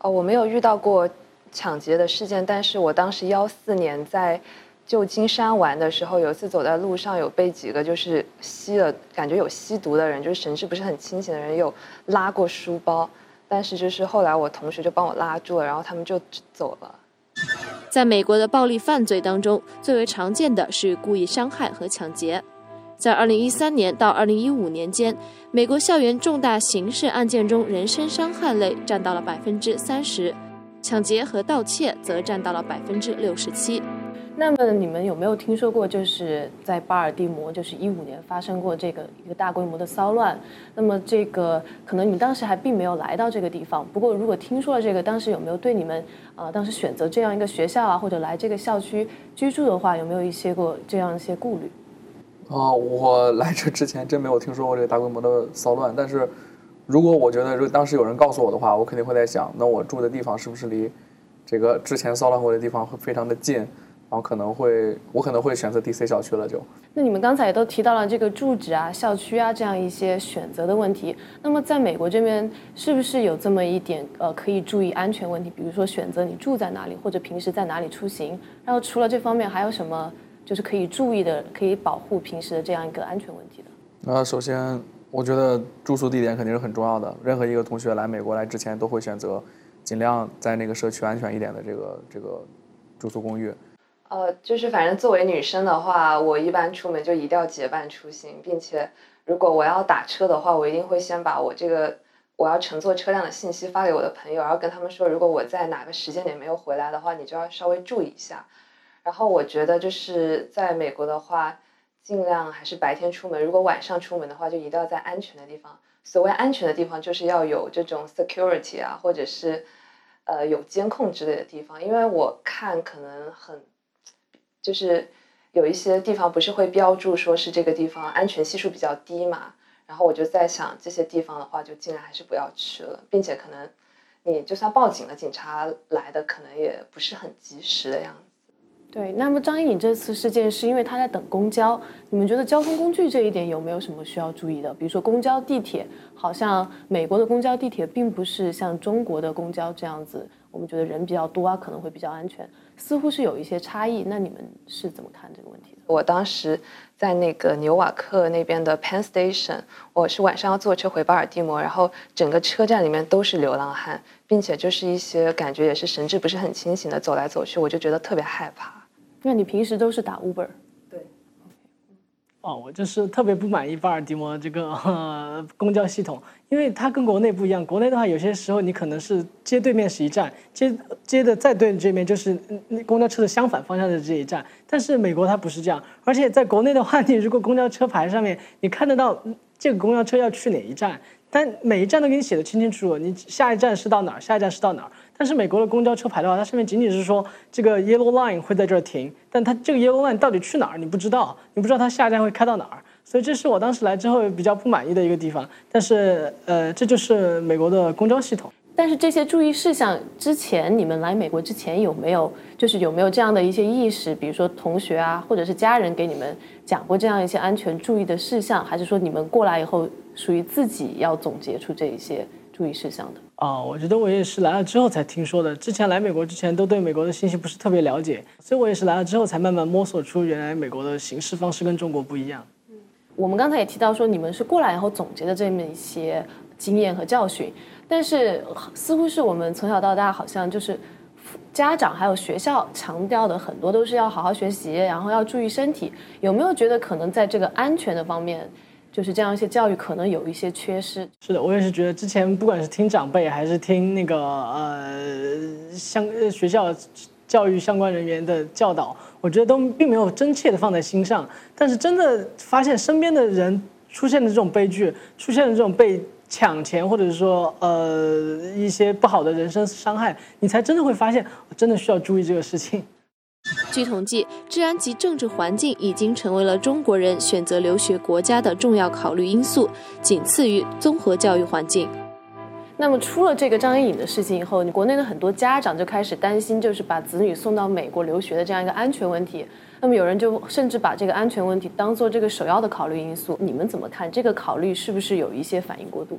哦，我没有遇到过抢劫的事件，但是我当时幺四年在旧金山玩的时候，有一次走在路上，有被几个就是吸了，感觉有吸毒的人，就是神志不是很清醒的人，有拉过书包，但是就是后来我同学就帮我拉住了，然后他们就走了。 在美国的暴力犯罪当中，最为常见的是故意伤害和抢劫。在二零一三年到二零一五年间，美国校园重大刑事案件中，人身伤害类占到了百分之三十，抢劫和盗窃则占到了百分之六十七。那么你们有没有听说过，就是在巴尔的摩，就是一五年发生过这个一个大规模的骚乱？那么这个可能你们当时还并没有来到这个地方，不过如果听说了这个，当时有没有对你们啊、呃、当时选择这样一个学校啊，或者来这个校区居住的话，有没有一些过这样一些顾虑？ 哦，我来这之前真没有听说过这个大规模的骚乱，但是如果我觉得如果当时有人告诉我的话，我肯定会在想，那我住的地方是不是离这个之前骚乱过的地方会非常的近，然后可能会我可能会选择 D C 校区了就。 那你们刚才也都提到了这个住址啊、校区啊这样一些选择的问题。那么在美国这边是不是有这么一点呃可以注意安全问题？比如说选择你住在哪里，或者平时在哪里出行？然后除了这方面，还有什么就是可以注意的、可以保护平时的这样一个安全问题的？ 那首先，我觉得住宿地点肯定是很重要的。任何一个同学来美国来之前，都会选择尽量在那个社区安全一点的这个这个住宿公寓。 呃，就是反正作为女生的话，我一般出门就一定要结伴出行，并且如果我要打车的话，我一定会先把我这个我要乘坐车辆的信息发给我的朋友，然后跟他们说，如果我在哪个时间点没有回来的话，你就要稍微注意一下。然后我觉得就是在美国的话，尽量还是白天出门，如果晚上出门的话，就一定要在安全的地方。所谓安全的地方，就是要有这种 security 啊，或者是呃有监控之类的地方，因为我看可能很。就是有一些地方不是会标注说是这个地方安全系数比较低嘛，然后我就在想这些地方的话就尽量还是不要去了，并且可能你就算报警了，警察来的可能也不是很及时的样子。 对，那么张一颖这次事件是因为他在等公交，你们觉得交通工具这一点有没有什么需要注意的？比如说公交、地铁，好像美国的公交、地铁并不是像中国的公交这样子，我们觉得人比较多啊，可能会比较安全，似乎是有一些差异。那你们是怎么看这个问题的？ 我当时在那个纽瓦克那边的 Penn Station， 我是晚上要坐车回巴尔的摩，然后整个车站里面都是流浪汉，并且就是一些感觉也是神志不是很清醒的走来走去，我就觉得特别害怕。 那你平时都是打 Uber？ 对。 哦，我就是特别不满意巴尔的摩这个、呃、公交系统，因为它跟国内不一样。国内的话，有些时候你可能是街对面是一站，接接的再对这面就是公交车的相反方向的这一站。但是美国它不是这样，而且在国内的话，你如果公交车牌上面你看得到这个公交车要去哪一站，但每一站都给你写的清清楚楚，你下一站是到哪儿，下一站是到哪儿。但是美国的公交车牌的话，它上面仅仅是说这个 yellow line 会在这儿停，但它这个 yellow line 到底去哪儿你不知道，你不知道它下一站会开到哪儿，所以这是我当时来之后比较不满意的一个地方。但是呃，这就是美国的公交系统。 但是这些注意事项之前，你们来美国之前有没有就是有没有这样的一些意识？比如说同学啊，或者是家人给你们讲过这样一些安全注意的事项，还是说你们过来以后属于自己要总结出这一些注意事项的？ 啊、哦，我觉得我也是来了之后才听说的。之前来美国之前都对美国的信息不是特别了解，所以我也是来了之后才慢慢摸索出原来美国的行事方式跟中国不一样。 嗯，我们刚才也提到说你们是过来以后总结的这么一些经验和教训，但是似乎是我们从小到大好像就是家长还有学校强调的很多都是要好好学习，然后要注意身体。有没有觉得可能在这个安全的方面？就是这样一些教育可能有一些缺失。 是的，我也是觉得之前不管是听长辈还是听那个呃相学校教育相关人员的教导，我觉得都并没有真切的放在心上。但是真的发现身边的人出现的这种悲剧，出现的这种被抢钱或者是说呃一些不好的人身伤害，你才真的会发现我真的需要注意这个事情。 据统计，治安及政治环境已经成为了中国人选择留学国家的重要考虑因素，仅次于综合教育环境。那么出了这个张一颖的事情以后，你国内的很多家长就开始担心，就是把子女送到美国留学的这样一个安全问题。那么有人就甚至把这个安全问题当做这个首要的考虑因素。你们怎么看？这个考虑是不是有一些反应过度？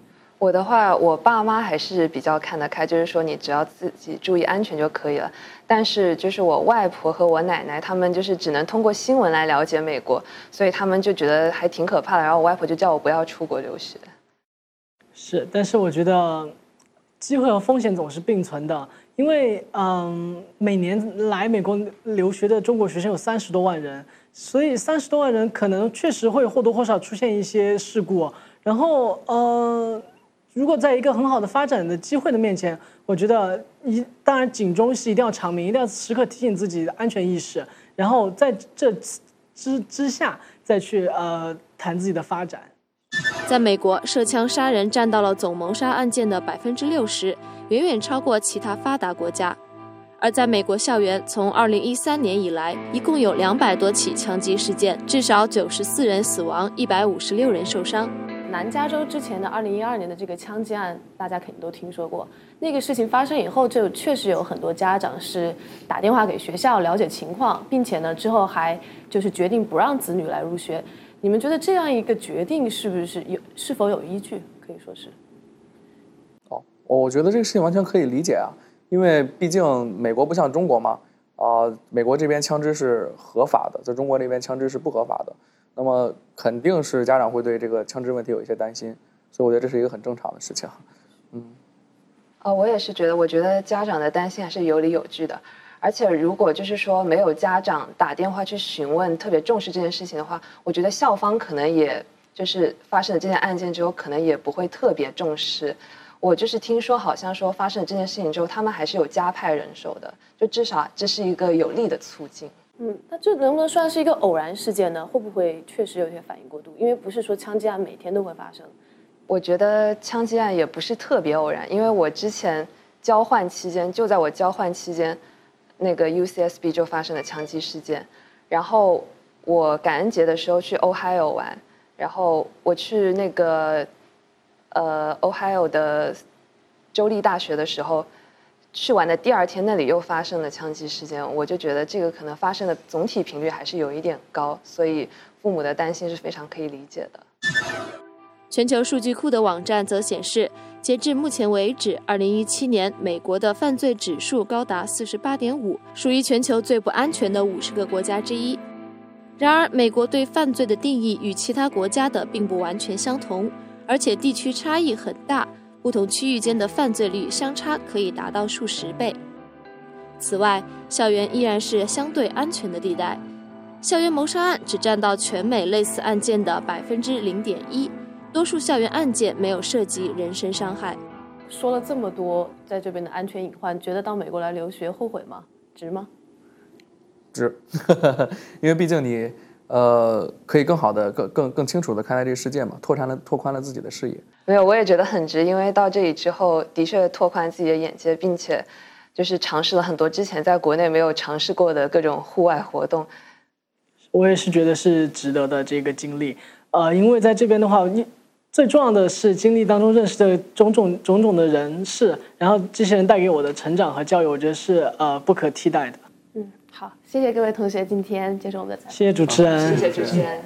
我的话，我爸妈还是比较看得开，就是说你只要自己注意安全就可以了。但是就是我外婆和我奶奶，他们就是只能通过新闻来了解美国，所以他们就觉得还挺可怕的。然后我外婆就叫我不要出国留学。 是，但是我觉得机会和风险总是并存的，因为嗯，每年来美国留学的中国学生有三十多万人，所以三十多万人可能确实会或多或少出现一些事故。然后呃。如果在一个很好的发展的机会的面前，我觉得一当然警钟是一定要长鸣，一定要时刻提醒自己的安全意识，然后在这之之下再去呃谈自己的发展。 在美国，涉枪杀人占到了总谋杀案件的百分之六十，远远超过其他发达国家。而在美国校园，从二零一三年以来，一共有两百多起枪击事件，至少九十四人死亡，一百五十六人受伤。南加州之前的二零一二年的这个枪击案，大家肯定都听说过。那个事情发生以后，就确实有很多家长是打电话给学校了解情况，并且呢之后还就是决定不让子女来入学。你们觉得这样一个决定是不是有是否有依据？可以说是。 哦，我觉得这个事情完全可以理解啊，因为毕竟美国不像中国嘛，啊、呃，美国这边枪支是合法的，在中国那边枪支是不合法的。那么肯定是家长会对这个枪支问题有一些担心，所以我觉得这是一个很正常的事情。嗯， 哦，我也是觉得，我觉得家长的担心还是有理有据的。而且如果就是说没有家长打电话去询问，特别重视这件事情的话，我觉得校方可能也就是发生了这件案件之后，可能也不会特别重视。我就是听说，好像说发生了这件事情之后，他们还是有加派人手的，就至少这是一个有利的促进。 嗯，那这能不能算是一个偶然事件呢？会不会确实有些反应过度？因为不是说枪击案每天都会发生。 我觉得枪击案也不是特别偶然，因为我之前交换期间，就在我交换期间，那个 U C S B 就发生了枪击事件。然后我感恩节的时候去 Ohio 玩，然后我去那个呃 Ohio 的州立大学的时候。去完的第二天，那里又发生了枪击事件，我就觉得这个可能发生的总体频率还是有一点高，所以父母的担心是非常可以理解的。 全球数据库的网站则显示，截至目前为止，二零一七年美国的犯罪指数高达 四十八点五， 属于全球最不安全的五十个国家之一。然而，美国对犯罪的定义与其他国家的并不完全相同，而且地区差异很大。不同区域间的犯罪率相差可以达到数十倍。此外，校园依然是相对安全的地带，校园谋杀案只占到全美类似案件的百分之零点一，多数校园案件没有涉及人身伤害。说了这么多在这边的安全隐患，觉得到美国来留学后悔吗？值吗？ 值，因为毕竟你。呃，可以更好的、更更更清楚的看待这个世界嘛，拓展了、拓宽了自己的视野。 没有，我也觉得很值，因为到这里之后，的确拓宽自己的眼界，并且就是尝试了很多之前在国内没有尝试过的各种户外活动。 我也是觉得是值得的这个经历，呃，因为在这边的话，一最重要的是经历当中认识的种种种种的人事，然后这些人带给我的成长和教育，我觉得是呃不可替代的。 嗯，好，谢谢各位同学今天接受我们的采访。 谢谢主持人， 谢谢主持人。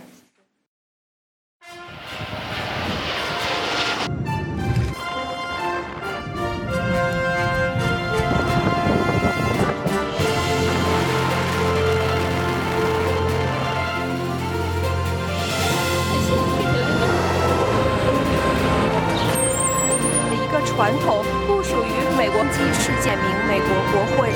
的一个传统，不属于美国基事件名美国国会。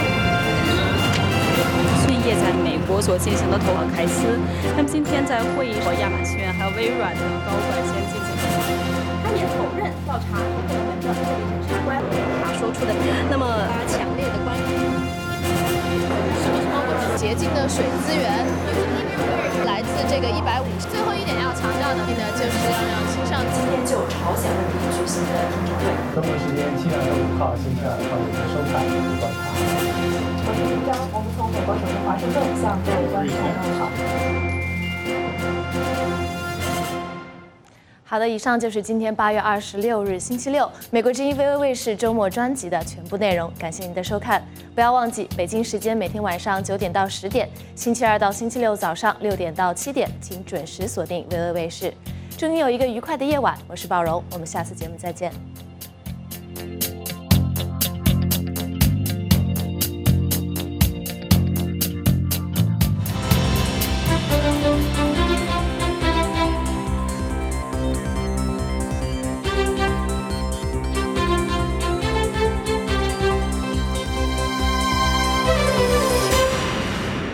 业在美国所进行的投行开司，那么今天在会议和亚马逊还有微软的高管先进行， 他也否认调查和人员的特别审查官他说出的那么强烈的关于什么什么我们洁净的水资源来自这个一百五十。最后一点要强调的呢，就是要让青少年今天就朝鲜问题举行的听证会。 中国时间七月二十五号星期二上午收看观察。 我是张，我们从美国首都华盛顿向各位观众问好。 好的，以上就是今天八月二十六日星期六美国之音 V O A 卫视周末专辑的全部内容。感谢您的收看，不要忘记北京时间每天晚上九点到十点，星期二到星期六早上六点到七点，请准时锁定 V O A 卫视。 祝你有一个愉快的夜晚。我是宝荣，我们下次节目再见。